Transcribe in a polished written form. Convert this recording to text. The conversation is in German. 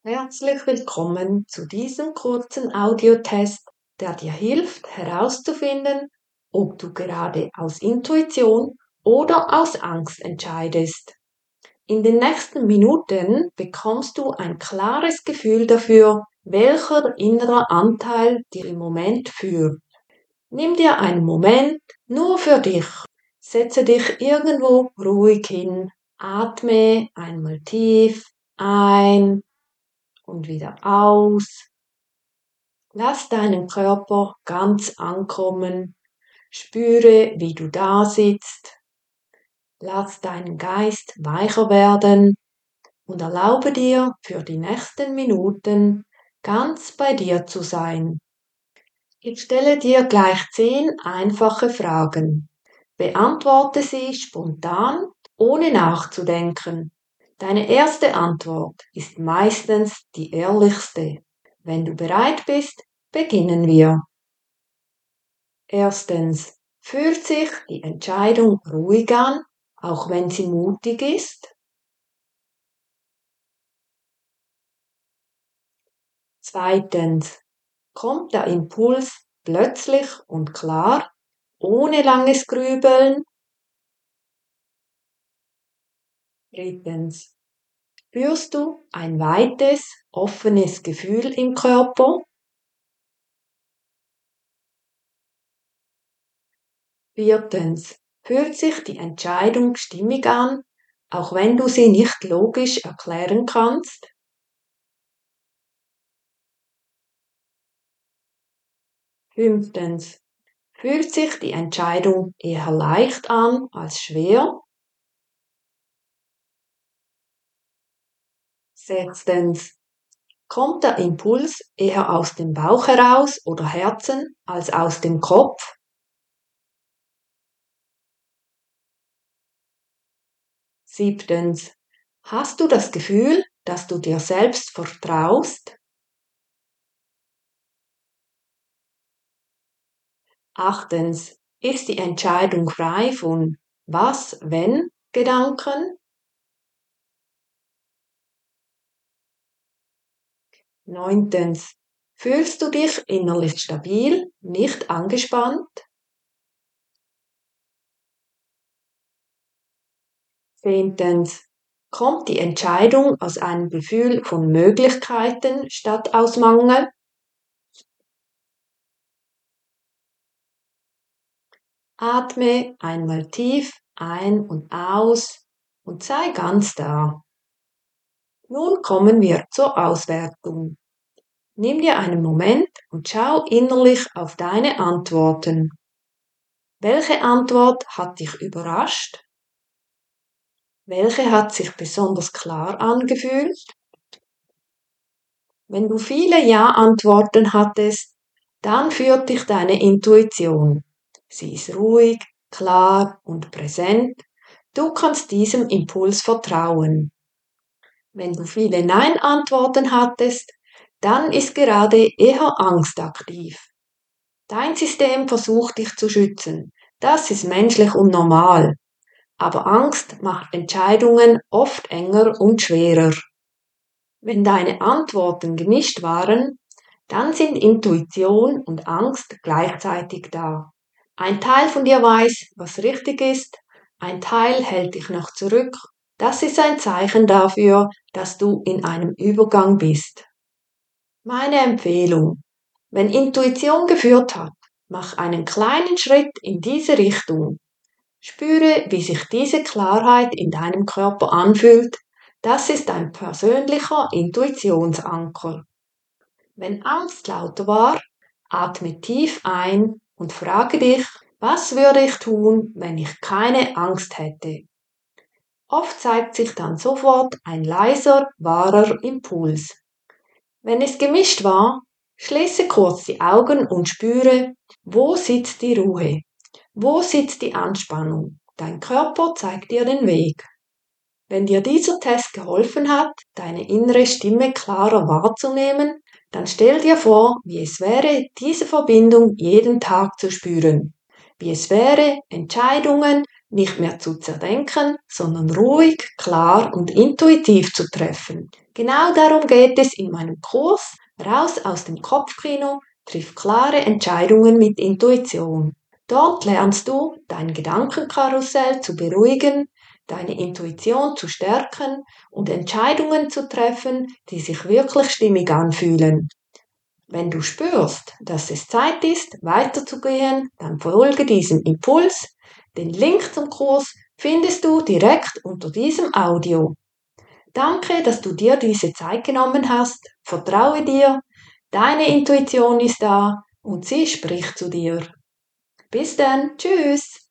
Herzlich willkommen zu diesem kurzen Audiotest, der dir hilft herauszufinden, ob du gerade aus Intuition oder aus Angst entscheidest. In den nächsten Minuten bekommst du ein klares Gefühl dafür, welcher innerer Anteil dir im Moment führt. Nimm dir einen Moment nur für dich. Setze dich irgendwo ruhig hin, atme einmal tief ein und wieder aus. Lass deinen Körper ganz ankommen. Spüre, wie du da sitzt. Lass deinen Geist weicher werden und erlaube dir für die nächsten Minuten ganz bei dir zu sein. Ich stelle dir gleich 10 einfache Fragen. Beantworte sie spontan, ohne nachzudenken. Deine erste Antwort ist meistens die ehrlichste. Wenn du bereit bist, beginnen wir. Erstens, fühlt sich die Entscheidung ruhig an, auch wenn sie mutig ist? Zweitens, kommt der Impuls plötzlich und klar, ohne langes Grübeln? Drittens, spürst du ein weites, offenes Gefühl im Körper? Viertens, fühlt sich die Entscheidung stimmig an, auch wenn du sie nicht logisch erklären kannst? Fünftens, fühlt sich die Entscheidung eher leicht an als schwer? Sechstens, kommt der Impuls eher aus dem Bauch heraus oder Herzen als aus dem Kopf? Siebtens, hast du das Gefühl, dass du dir selbst vertraust? Achtens, ist die Entscheidung frei von Was, wenn Gedanken? Neuntens, fühlst du dich innerlich stabil, nicht angespannt? Zehntens, kommt die Entscheidung aus einem Gefühl von Möglichkeiten statt aus Mangel? Atme einmal tief ein und aus und sei ganz da. Nun kommen wir zur Auswertung. Nimm dir einen Moment und schau innerlich auf deine Antworten. Welche Antwort hat dich überrascht? Welche hat sich besonders klar angefühlt? Wenn du viele Ja-Antworten hattest, dann führt dich deine Intuition. Sie ist ruhig, klar und präsent. Du kannst diesem Impuls vertrauen. Wenn du viele Nein-Antworten hattest, dann ist gerade eher Angst aktiv. Dein System versucht dich zu schützen. Das ist menschlich und normal. Aber Angst macht Entscheidungen oft enger und schwerer. Wenn deine Antworten gemischt waren, dann sind Intuition und Angst gleichzeitig da. Ein Teil von dir weiß, was richtig ist, ein Teil hält dich noch zurück. Das ist ein Zeichen dafür, dass du in einem Übergang bist. Meine Empfehlung: Wenn Intuition geführt hat, mach einen kleinen Schritt in diese Richtung. Spüre, wie sich diese Klarheit in deinem Körper anfühlt. Das ist ein persönlicher Intuitionsanker. Wenn Angst lauter war, atme tief ein und frage dich, was würde ich tun, wenn ich keine Angst hätte? Oft zeigt sich dann sofort ein leiser, wahrer Impuls. Wenn es gemischt war, schließe kurz die Augen und spüre, wo sitzt die Ruhe, wo sitzt die Anspannung. Dein Körper zeigt dir den Weg. Wenn dir dieser Test geholfen hat, deine innere Stimme klarer wahrzunehmen, dann stell dir vor, wie es wäre, diese Verbindung jeden Tag zu spüren. Wie es wäre, Entscheidungen nicht mehr zu zerdenken, sondern ruhig, klar und intuitiv zu treffen. Genau darum geht es in meinem Kurs Raus aus dem Kopfkino, triff klare Entscheidungen mit Intuition. Dort lernst du, dein Gedankenkarussell zu beruhigen, deine Intuition zu stärken und Entscheidungen zu treffen, die sich wirklich stimmig anfühlen. Wenn du spürst, dass es Zeit ist, weiterzugehen, dann folge diesem Impuls. Den Link zum Kurs findest du direkt unter diesem Audio. Danke, dass du dir diese Zeit genommen hast. Vertraue dir. Deine Intuition ist da und sie spricht zu dir. Bis dann. Tschüss.